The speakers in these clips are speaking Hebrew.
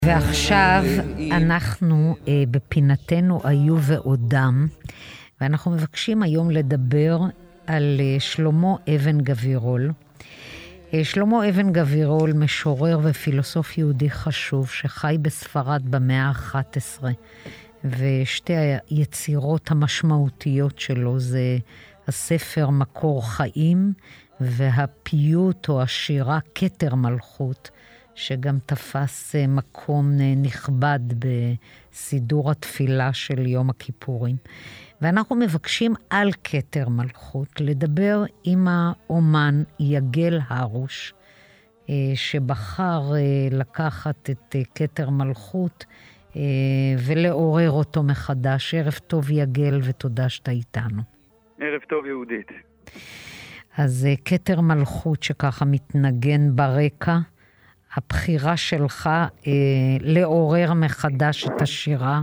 ועכשיו אנחנו בפינתנו היו ועודם, ואנחנו מבקשים היום לדבר על שלמה אבן גבירול. שלמה אבן גבירול, משורר ופילוסוף יהודי חשוב, שחי בספרד במאה ה-11, ושתי היצירות המשמעותיות שלו זה הספר מקור חיים, והפיוט או השירה כתר מלכות, שגם תפס מקום נכבד בסידור התפילה של יום הכיפורים. ואנחנו מבקשים על כתר מלכות לדבר עם האומן יגל הרוש, שבחר לקחת את כתר מלכות ולעורר אותו מחדש. ערב טוב יגל, ותודה שאתה איתנו. ערב טוב יהודית. אז כתר מלכות שככה מתנגן ברקע, הבחירה שלך לעורר מחדש את השירה?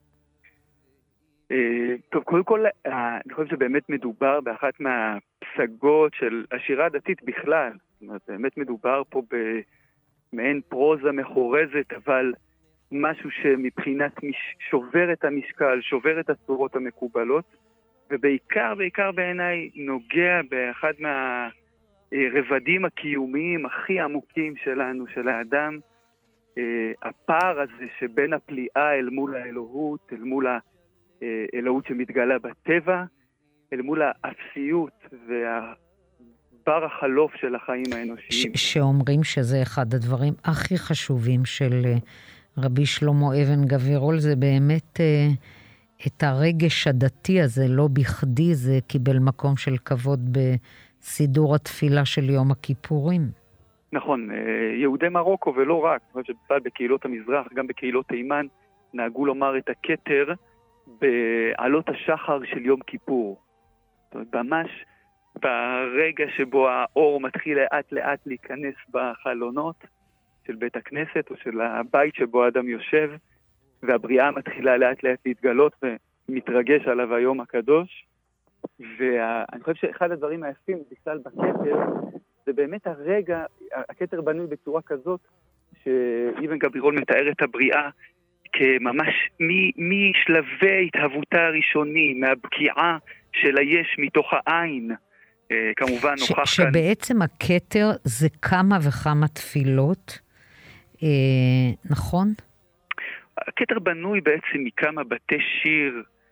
טוב, קודם כל, אני חושב שבאמת מדובר באחת מהפסגות של השירה הדתית בכלל. זאת אומרת, באמת מדובר פה במעין פרוזה מחורזת, אבל משהו שמבחינת שובר את המשקל, שובר את הצורות המקובלות, ובעיקר בעיניי נוגע באחד הרבדים הקיומיים הכי עמוקים שלנו, של האדם, הפער הזה שבין הפליאה אל מול האלוהות, אל מול האלוהות שמתגלה בטבע, אל מול האפסיות והבר החלוף של החיים האנושיים. שאומרים שזה אחד הדברים הכי חשובים של רבי שלמה אבן גבירול, זה באמת את הרגש הדתי הזה, לא בכדי זה קיבל מקום של כבוד סידור התפילה של יום הכיפורים. נכון, יהודי מרוקו ולא רק, שבכלל בקהילות המזרח, גם בקהילות תימן, נהגו לומר את הכתר בעלות השחר של יום כיפור. זאת אומרת, ממש ברגע שבו האור מתחיל לאט לאט להיכנס בחלונות של בית הכנסת או של הבית שבו האדם יושב, והבריאה מתחילה לאט לאט להתגלות ומתרגש עליו היום הקדוש. ואני חושב שאחד הדברים היפים בכלל בכתר, זה באמת הרגע, הכתר בנוי בצורה כזאת, שאבן גבירול מתאר את הבריאה כממש משלבי התהוותה הראשוני, מהבקיעה של היש מתוך העין. כמובן נוכח כאן. שבעצם הכתר זה כמה וכמה תפילות, נכון? הכתר בנוי בעצם מכמה בתי שיר,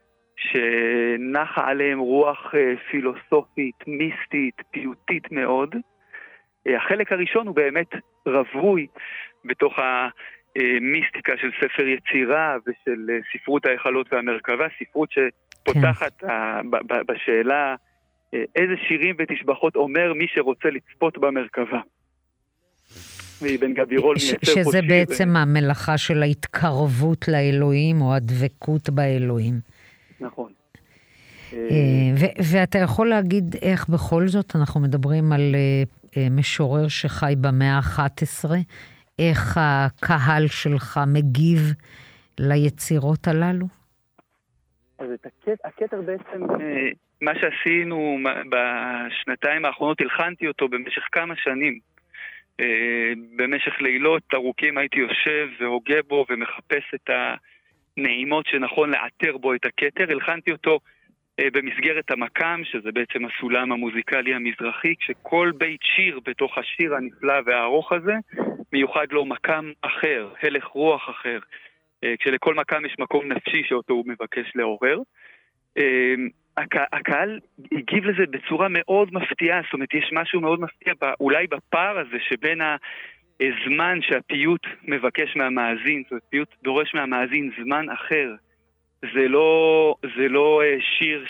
שנחה עליהם רוח פילוסופית, מיסטית, פיוטית מאוד. החלק הראשון הוא באמת רווי בתוך המיסטיקה של ספר יצירה ושל ספרות ההיכלות והמרכבה, ספרות שפותחת בשאלה איזה שירים ותשבחות אומר מי שרוצה לצפות במרכבה. ואבן גבירול שזה בעצם המלאכה של ההתקרבות לאלוהים או הדבקות באלוהים. נכון. ואתה יכול להגיד איך בכל זאת, אנחנו מדברים על משורר שחי במאה ה-11, איך הקהל שלך מגיב ליצירות הללו? אז הכתר בעצם, מה שעשינו בשנתיים האחרונות, הלחנתי אותו במשך כמה שנים. במשך לילות ארוכים הייתי יושב והוגה בו ומחפש את הנעימות שנכון לאתר בו את הכתר. הלחנתי אותו במסגרת המקם, שזה בעצם הסולם המוזיקלי המזרחי, כשכל בית שיר בתוך השיר הנפלא והארוך הזה מיוחד לו מקם אחר, הלך רוח אחר, כשלכל מקם יש מקום נפשי שאותו הוא מבקש לעורר. הקהל הגיב לזה בצורה מאוד מפתיעה, זאת אומרת יש משהו מאוד מפתיע אולי בפער הזה שבין הזמן שהפיוט מבקש מהמאזין, זאת אומרת פיוט דורש מהמאזין זמן אחר. זה לא שיר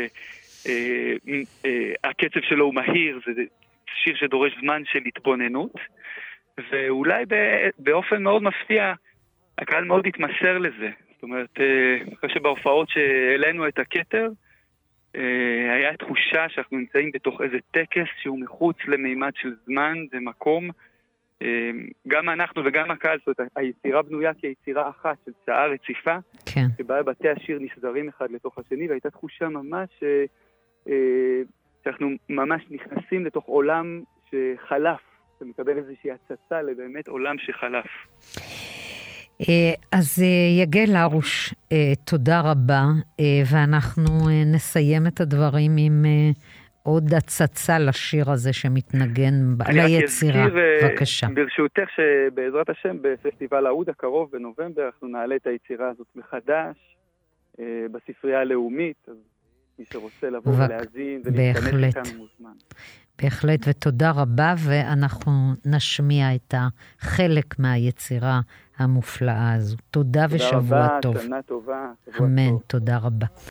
שהקצב שלו הוא מהיר, זה שיר שדורש זמן של התבוננות, ואולי באופן מאוד מפתיע הקהל מאוד התמסר לזה. זאת אומרת, אחרי שבהופעות שהעלינו את הכתר, היה תחושה שאנחנו נמצאים בתוך איזה טקס שהוא מחוץ למימד של זמן ומקום. גם אנחנו וגם הקהל, זאת אומרת, היצירה בנויה כיצירה אחת של שעה רציפה, כן. שבה בתי השיר נסדרים אחד לתוך השני, והייתה תחושה ממש שאנחנו ממש נכנסים לתוך עולם שחלף, ומקבל איזושהי הצצה לבאמת עולם שחלף. אז יגל הרוש, תודה רבה, ואנחנו נסיים את הדברים עם עוד הצצה לשיר הזה שמתנגן ליצירה. בבקשה. ברשותך שבעזרת השם בפסטיבל העוד הקרוב בנובמבר אנחנו נעלה את היצירה הזאת מחדש בספרייה הלאומית, אז מי שרוצה לבוא ולהזין ולהתכנס כאן מוזמן. בהחלט, ותודה רבה, ואנחנו נשמיע את החלק מהיצירה המופלאה הזו. תודה ושבוע טוב. תודה רבה, שנה טובה. אמן, תודה רבה.